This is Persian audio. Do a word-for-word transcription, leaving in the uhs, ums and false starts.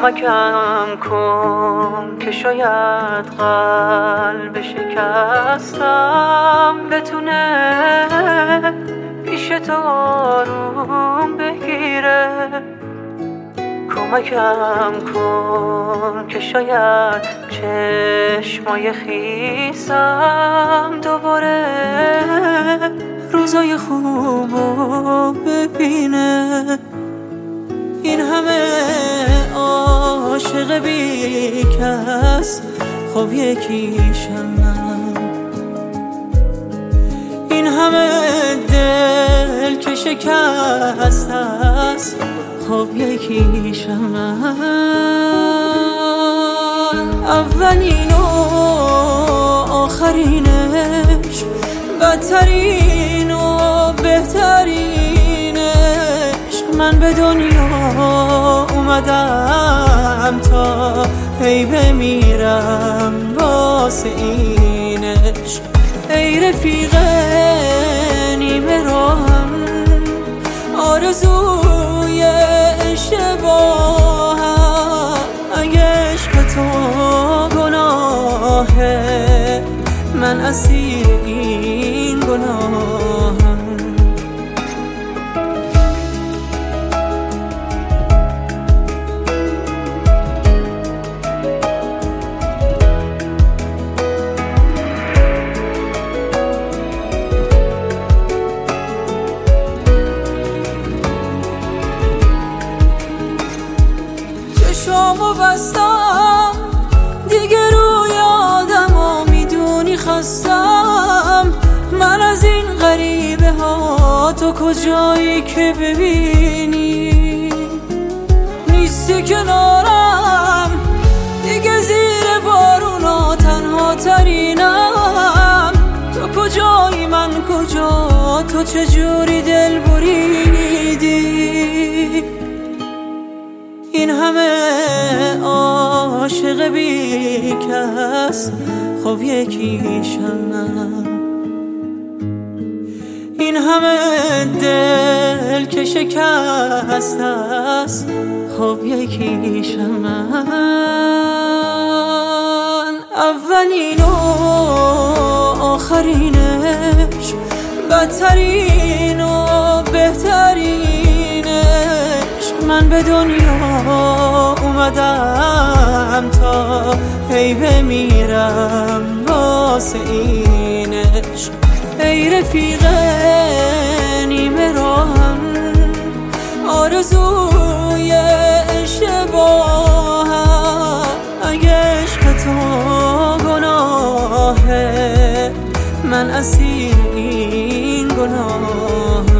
کمکم کن که شاید قلب شکستم بتونه پیش تو آروم بگیره. کمکم کن که شاید چشمای خیسم دوباره روزای خوبو ببینه. این همه عاشق بی کس خب یکیشم من، این همه دل که شکست است خب یکیشم من. اولین و آخرینش، بدترین و بهترینش. من به دنیا اومدم تا هی بمیرم واسه اینش. ای رفیق نیمه راهم، آرزوی اشتباهم. اگه عشق تو گناهه، من اسیر این گناهم. چشامو بستم دیگه روی آدم ها، میدونی خستم من از این غریبه ها. تو کجایی که ببینی نیستی کنارم، دیگه زیر بارونا تنها ترینم. تو کجایی من کجا، تو چجوری دل بریدی. این همه عاشق بی کس خب یکیشم من، این همه دل که شکست است خب یکیشم من. اولین و آخرینش، بدترین و بهترینش. من به دنیا اومدم تا هی بمیرم واسه اینش. ای رفیق نیمه راهم، آرزوی اشتباهم. اگه عشق تو گناهه، من اسیر این گناهم.